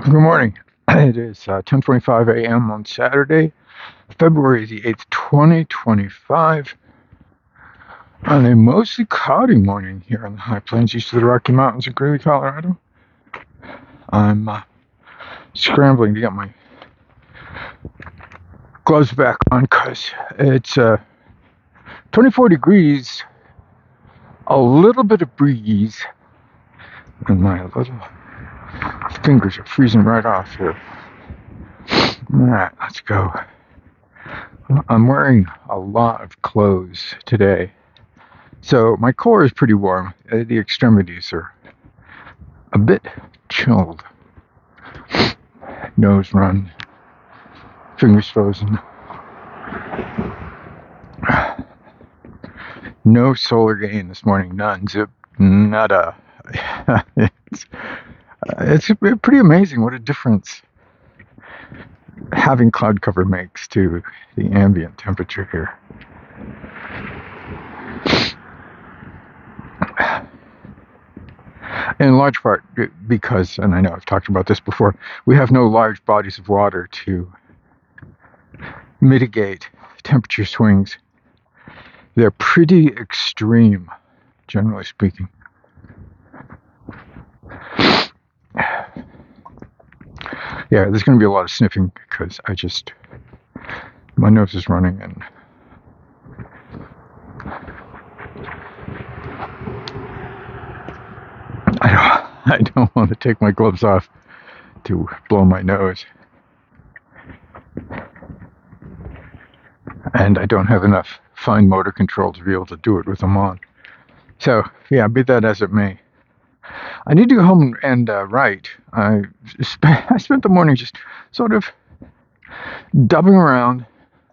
Good morning. It is 10:25 a.m. on Saturday, February the 8th, 2025, on a mostly cloudy morning here in the high plains east of the Rocky Mountains of Greeley, Colorado. I'm scrambling to get my gloves back on because it's 24 degrees, a little bit of breeze, and my little fingers are freezing right off here. All right, let's go. I'm wearing a lot of clothes today. So my core is pretty warm. The extremities are a bit chilled. Nose run, fingers frozen. No solar gain this morning, none, zip, nada. it's pretty amazing what a difference having cloud cover makes to the ambient temperature here. In large part because, and I know I've talked about this before, we have no large bodies of water to mitigate temperature swings. They're pretty extreme, generally speaking. Yeah, there's going to be a lot of sniffing because my nose is running and I don't want to take my gloves off to blow my nose. And I don't have enough fine motor control to be able to do it with them on. So, yeah, be that as it may. I need to go home and write. I spent the morning just sort of dubbing around.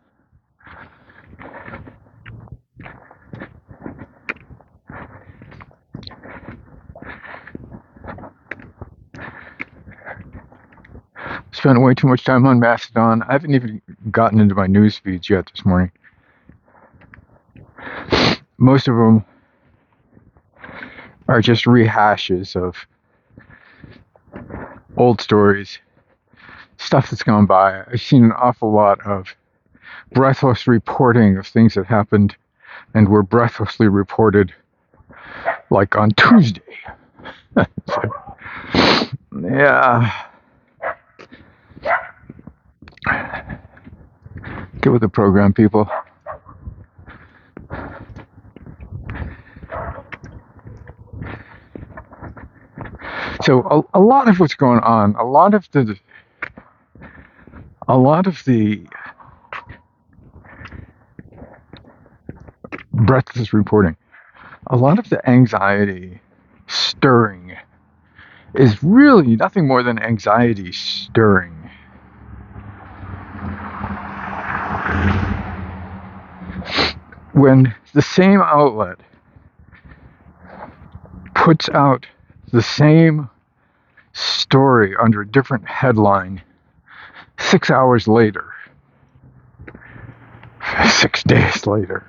Spent way too much time on Mastodon. I haven't even gotten into my news feeds yet this morning. Most of them are just rehashes of old stories, stuff that's gone by. I've seen an awful lot of breathless reporting of things that happened and were breathlessly reported, like on Tuesday. So, yeah. Get with the program, people. So a lot of what's going on, a lot of the breathless reporting, a lot of the anxiety stirring is really nothing more than anxiety stirring. When the same outlet puts out the same story under a different headline 6 hours later, 6 days later,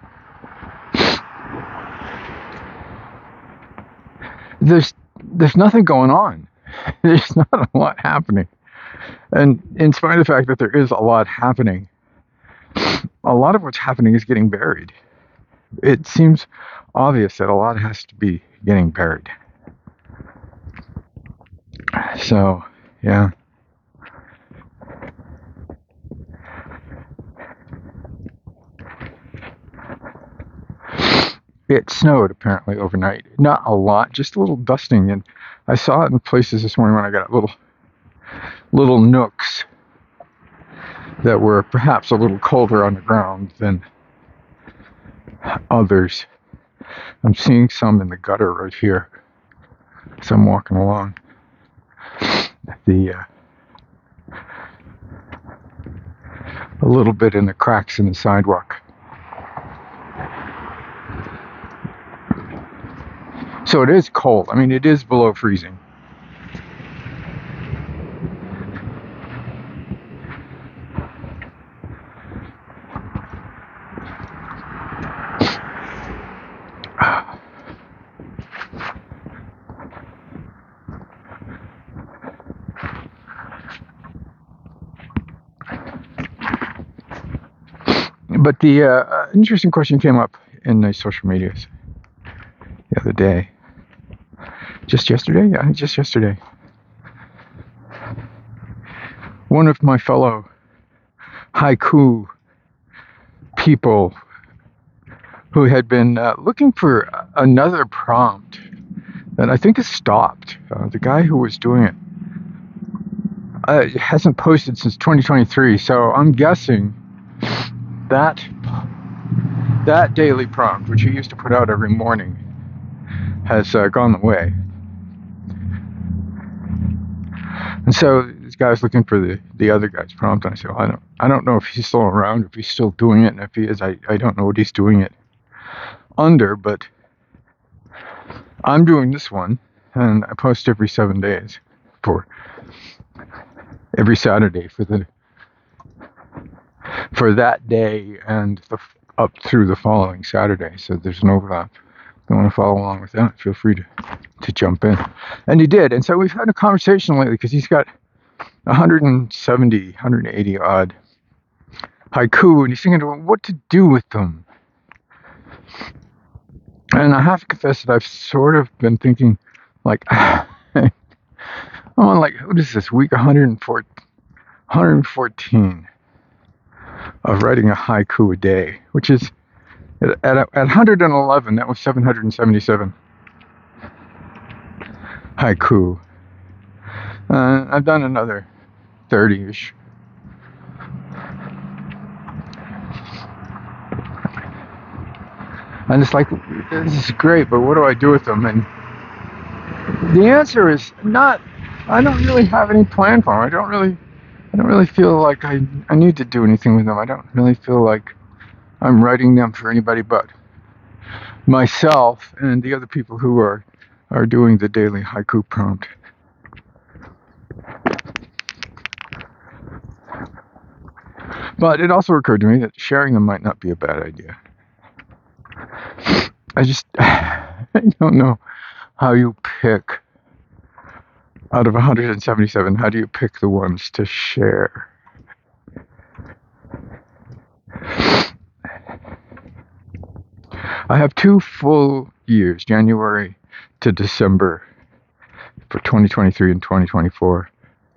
there's nothing going on. There's not a lot happening. And in spite of the fact that there is a lot happening, a lot of what's happening is getting buried. It seems obvious that a lot has to be getting buried. So, yeah. It snowed apparently overnight. Not a lot, just a little dusting. And I saw it in places this morning when I got little nooks that were perhaps a little colder on the ground than others. I'm seeing some in the gutter right here as I'm walking along. A little bit in the cracks in the sidewalk. So it is cold. I mean, it is below freezing. But the interesting question came up in the social medias the other day. Just yesterday? Yeah, just yesterday. One of my fellow haiku people who had been looking for another prompt that I think has stopped. The guy who was doing it hasn't posted since 2023, so I'm guessing that daily prompt, which he used to put out every morning, has gone away. And so this guy's looking for the other guy's prompt, and I said, well, I don't know if he's still around, if he's still doing it, and if he is, I don't know what he's doing it under, but I'm doing this one, and I post every 7 days for every Saturday for that day and up through the following Saturday. So there's an overlap. If you want to follow along with that, feel free to jump in. And he did. And so we've had a conversation lately because he's got 170, 180 odd haiku, and he's thinking about what to do with them. And I have to confess that I've sort of been thinking, like, I'm on, like, what is this, week 114 of writing a haiku a day, which is, at 111, that was 777 haiku. I've done another 30-ish. And it's like, this is great, but what do I do with them? And the answer is not, I don't really have any plan for them. I don't really feel like I need to do anything with them. I don't really feel like I'm writing them for anybody but myself and the other people who are doing the daily haiku prompt. But it also occurred to me that sharing them might not be a bad idea. I don't know how you pick out of 177, how do you pick the ones to share? I have 2 full years, January to December, for 2023 and 2024.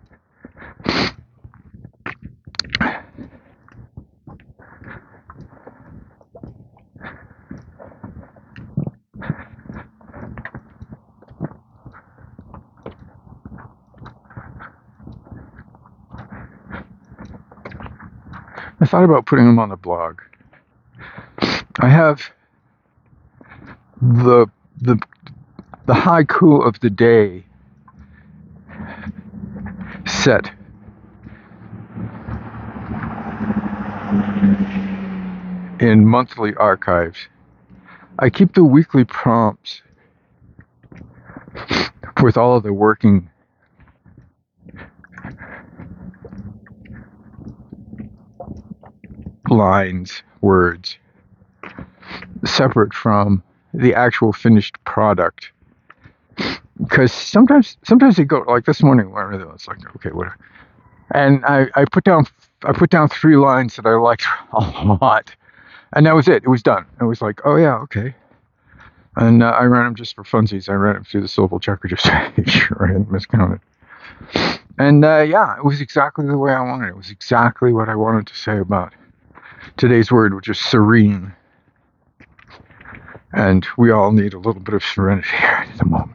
I thought about putting them on the blog. I have the haiku of the day set in monthly archives. I keep the weekly prompts with all of the working lines, words, separate from the actual finished product. Because sometimes they go, like this morning, where it's like, okay, what? And I put down 3 lines that I liked a lot, and that was it. It was done. It was like, oh yeah, okay. And I ran them just for funsies. I ran them through the syllable checker just to make sure I hadn't miscounted. And yeah, it was exactly the way I wanted it. It was exactly what I wanted to say about today's word, which is serene. And we all need a little bit of serenity here at the moment.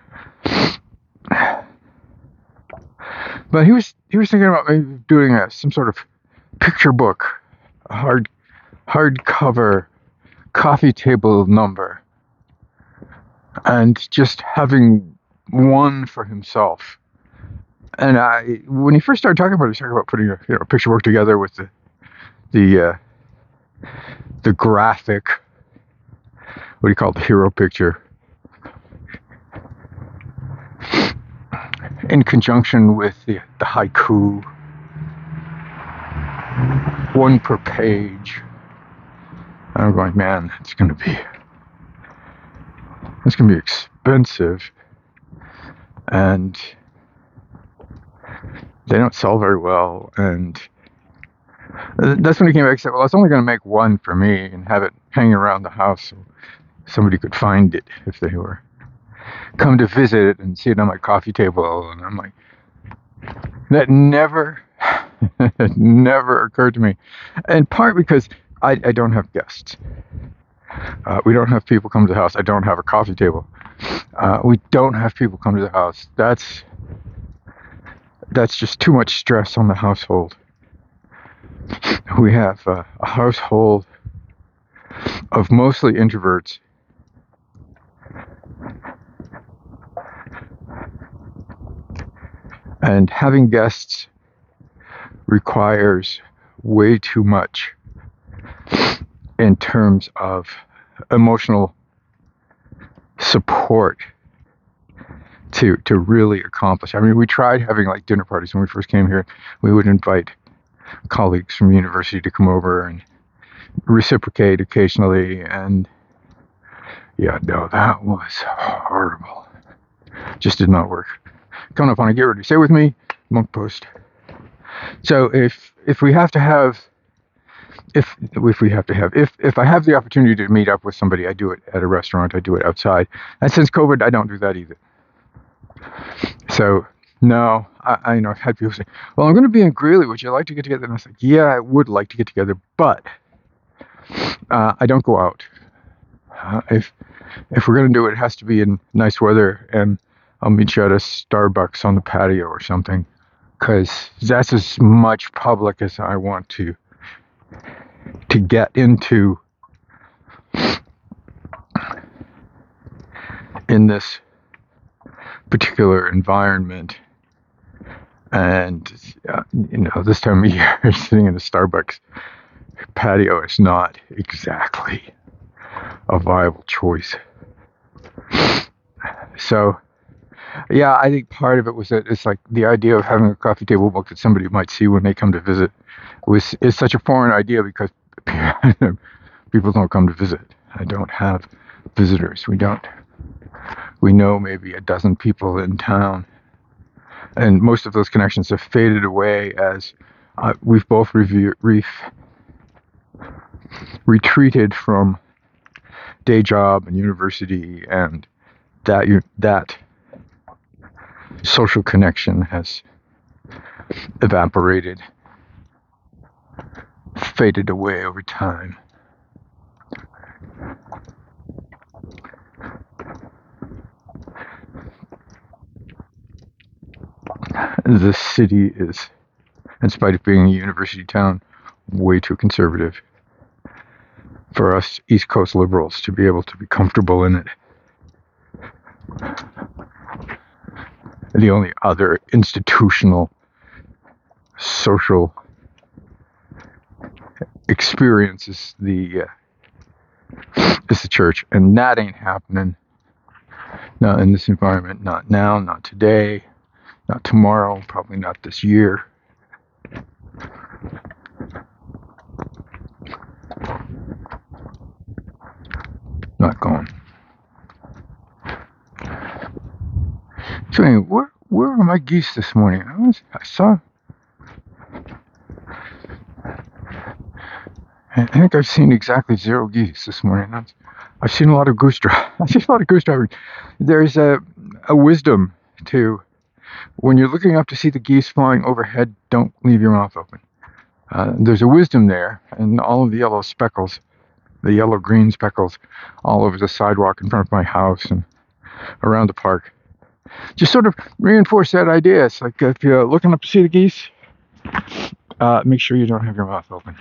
But he was thinking about maybe doing some sort of picture book, a hardcover coffee table number, and just having one for himself. And when he first started talking about it, he was talking about putting a picture book together with the graphic, what do you call it, the hero picture, in conjunction with the haiku, one per page. And I'm going, man, it's gonna be expensive, and they don't sell very well, and That's when he came back and said, well, I was only going to make one for me and have it hanging around the house so somebody could find it if they were come to visit it and see it on my coffee table. And I'm like, that never, never occurred to me. In part because I don't have guests. We don't have people come to the house. I don't have a coffee table. We don't have people come to the house. That's just too much stress on the household. We have a household of mostly introverts. And having guests requires way too much in terms of emotional support to really accomplish. I mean, we tried having like dinner parties when we first came here. We would invite colleagues from the university to come over and reciprocate occasionally, and yeah, no, that was horrible. Just did not work. Coming up on a Get Ready Stay With Me Monk Post. So if I have the opportunity to meet up with somebody, I do it at a restaurant, I do it outside. And since COVID, I don't do that either. So no, I know I've had people say, well, I'm going to be in Greeley, would you like to get together? And I was like, yeah, I would like to get together, but I don't go out. If we're going to do it, it has to be in nice weather, and I'll meet you at a Starbucks on the patio or something, because that's as much public as I want to get into in this particular environment. And this time of year, sitting in a Starbucks patio is not exactly a viable choice. So yeah, I think part of it was that it's like the idea of having a coffee table book that somebody might see when they come to visit is such a foreign idea, because people don't come to visit. I don't have visitors. We know maybe a dozen people in town, and most of those connections have faded away as we've both retreated from day job and university, and that social connection has evaporated, faded away over time. The city is, in spite of being a university town, way too conservative for us East Coast liberals to be able to be comfortable in it. The only other institutional social experience is the church, and that ain't happening. Not in this environment. Not now. Not today. Not tomorrow. Probably not this year. Not going. So anyway, where are my geese this morning? I think I've seen exactly 0 geese this morning. I've seen a lot of goose driving. I've seen a lot of goose driving. There's a wisdom to when you're looking up to see the geese flying overhead, don't leave your mouth open. There's a wisdom there, and all of the yellow speckles, the yellow-green speckles, all over the sidewalk in front of my house and around the park, just sort of reinforce that idea. It's like if you're looking up to see the geese, make sure you don't have your mouth open.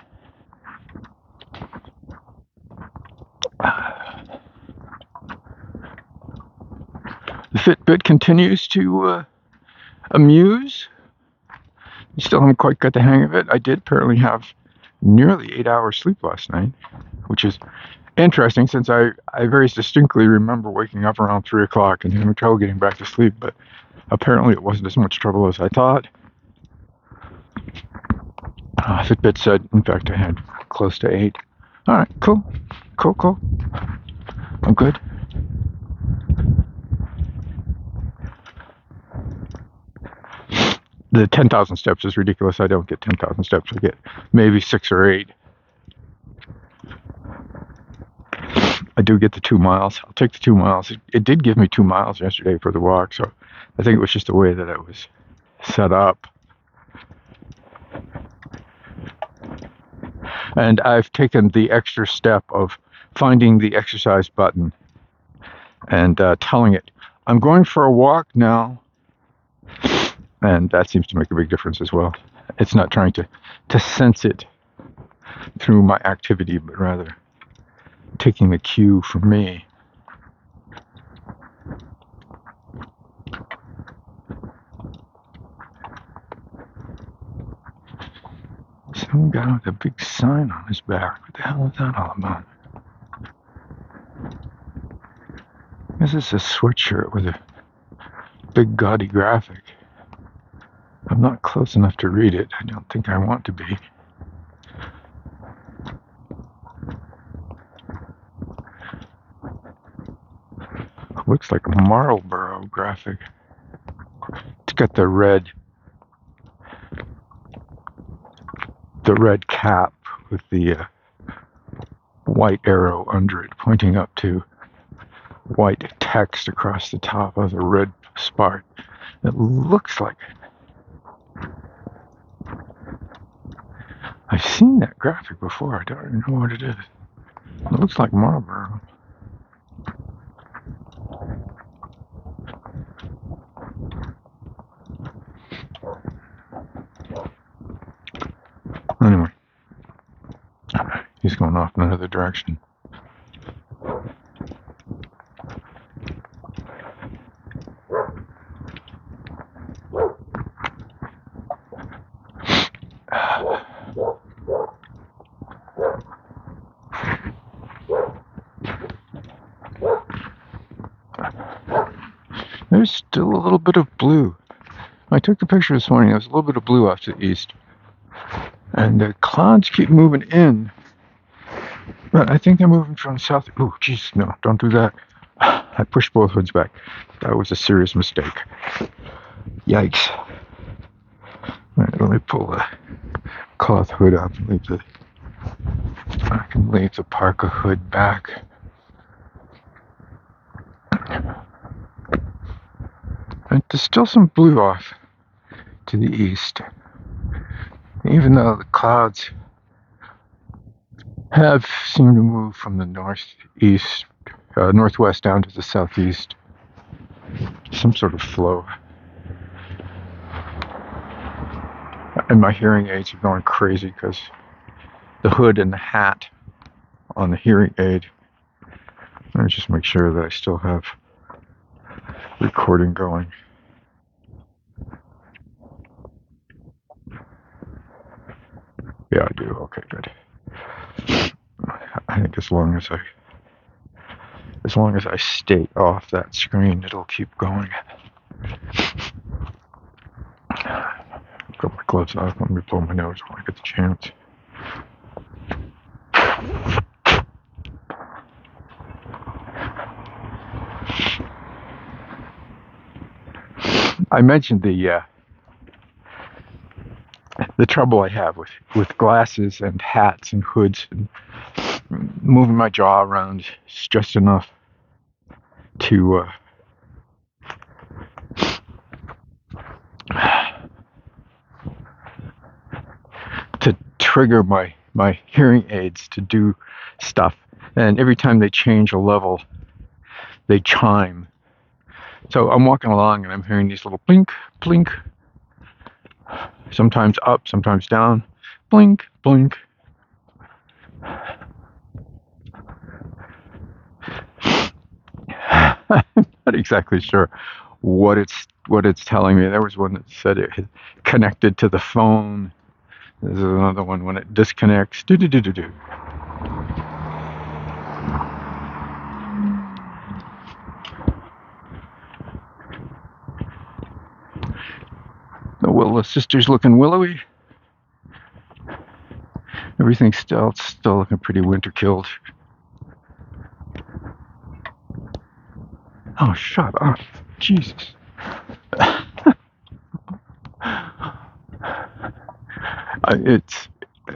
The Fitbit continues to amuse. I still haven't quite got the hang of it. I did apparently have nearly 8 hours sleep last night, which is interesting since I very distinctly remember waking up around 3 o'clock and having trouble getting back to sleep, but apparently it wasn't as much trouble as I thought. Fitbit said, in fact, I had close to 8. All right, cool. I'm good. the 10,000 steps is ridiculous. I don't get 10,000 steps. I get maybe 6 or 8. I do get the 2 miles. I'll take the 2 miles. It did give me 2 miles yesterday for the walk, so I think it was just the way that it was set up. And I've taken the extra step of finding the exercise button and telling it, I'm going for a walk now. And that seems to make a big difference as well. It's not trying to sense it through my activity, but rather taking the cue from me. Some guy with a big sign on his back. What the hell is that all about? This is a sweatshirt with a big gaudy graphic. I'm not close enough to read it. I don't think I want to be. Looks like a Marlboro graphic. It's got the red cap with the white arrow under it pointing up to white text across the top of the red spot. It looks like it. I've seen that graphic before. I don't even know what it is. It looks like Marlboro. Anyway, he's going off in another direction. There's still a little bit of blue. I took the picture this morning. There's a little bit of blue off to the east. And the clouds keep moving in. But I think they're moving from south. Oh, jeez, no, don't do that. I pushed both hoods back. That was a serious mistake. Yikes. All right, let me pull the cloth hood up and I can leave the parka hood back. And there's still some blue off to the east. Even though the clouds have seemed to move from the northwest down to the southeast. Some sort of flow. And my hearing aids are going crazy because the hood and the hat on the hearing aid. Let me just make sure that I still have recording going. Yeah, I do. Okay, good. I think as long as I stay off that screen, it'll keep going. Got my gloves off. Let me blow my nose when I get the chance. I mentioned the trouble I have with glasses and hats and hoods and moving my jaw around is just enough to trigger my hearing aids to do stuff. And every time they change a level, they chime. So I'm walking along and I'm hearing these little blink, blink. Sometimes up, sometimes down. Blink, blink. I'm not exactly sure what it's telling me. There was one that said it had connected to the phone. There's another one when it disconnects. Do-do-do-do-do. The Willa sisters looking willowy. Everything's still looking pretty winter killed. Oh, shut up. Jesus. It's.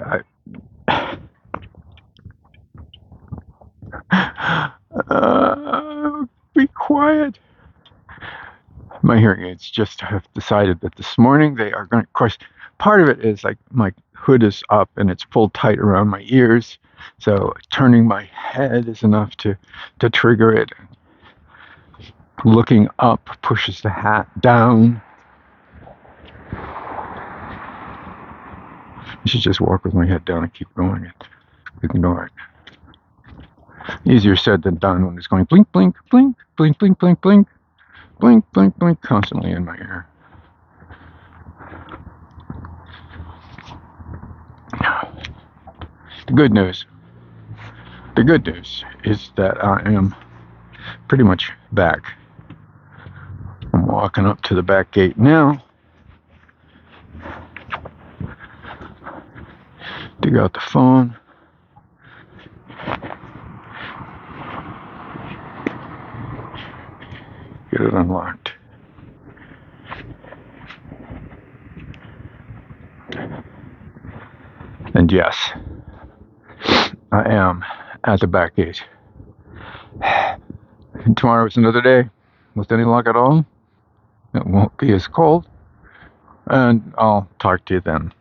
Be quiet. My hearing aids just have decided that this morning they are going to, of course, part of it is like my hood is up and it's pulled tight around my ears. So turning my head is enough to trigger it. Looking up pushes the hat down. I should just walk with my head down and keep going and ignore it. Easier said than done when it's going blink, blink, blink, blink, blink, blink, blink, blink, blink, blink, constantly in my ear. The good news is that I am pretty much back. I'm walking up to the back gate now. Dig out the phone. Get it unlocked. And yes, I am at the back gate. And tomorrow is another day with any luck at all. It won't be as cold. And I'll talk to you then.